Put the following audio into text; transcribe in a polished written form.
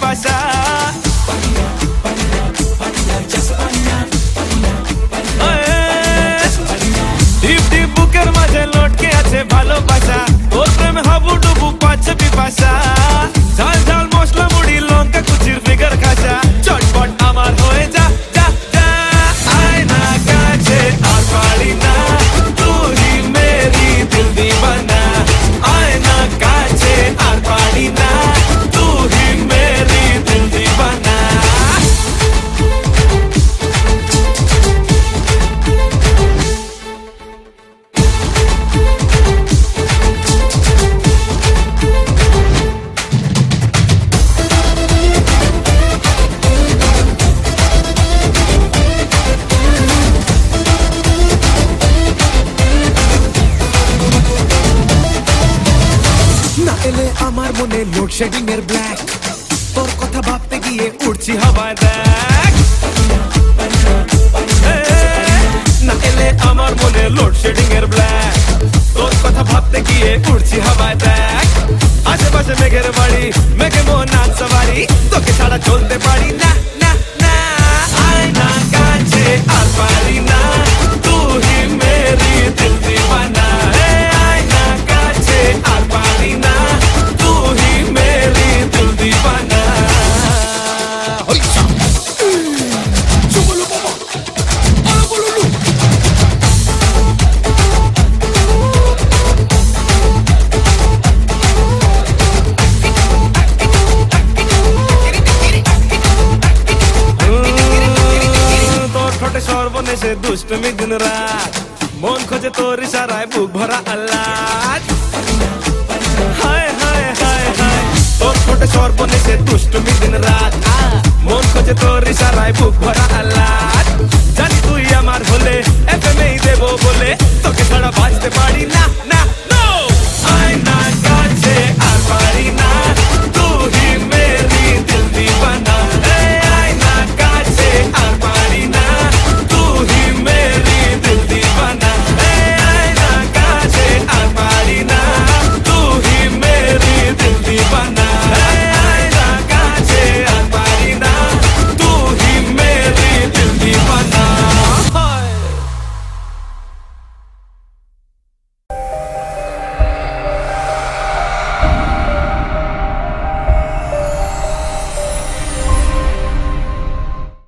ভালোবাসা। Deep deep বুকের মাঝে লটকে আছে ভালোবাসা, তোর প্রেমে হাবুডুবু পাচ্ছে পিপাসা। ঝাল ঝাল মশলা মুড়ি লঙ্কা কুচির ফিগার খাসা, চটপট আমার হয়ে যা যা যা। আয়না কাছে আর পারি না, তুই মেরি দিল দিবানা। আয়না কাছে আর পারি না, তুই মেরি দিল দিবানা। না এলে আমার মনে লোডশেডিং এর ব্ল্যাক, তোর কথা ভাবতে গিয়ে উড়ছি হাওয়ায় দেখ। না এলে আমার মনে লোডশেডিং এর ব্ল্যাক, তোর কথা ভাবতে গিয়ে উড়ছি হাওয়ায় দেখ। আশেপাশে মেঘের বাড়ি, মেঘে মন নাচ সবারি, তোকে ছাড়া চলতে পারি না না না। আয়না কাছে আর পারি না, তুই মেরি দিল দিবানা। আয়না কাছে আর পারি না, তুই মেরি দিল দিবানা। তোর ঠোঁটে সর্বনেশে দুষ্টমি দিন রাত, মন খোঁজে তোর ইশারায় বুক ভরা আহ্লাদ। হায় হায় হায় হায়, তোর ঠোঁটে সর্বনেশে দুষ্টমি দিন রাত, মন খোঁজে তোর ইশারায় বুক ভরা আহ্লাদ। জানি তুই আমার হলে এফএমএই দেবো বলে, তোকে ছাড়া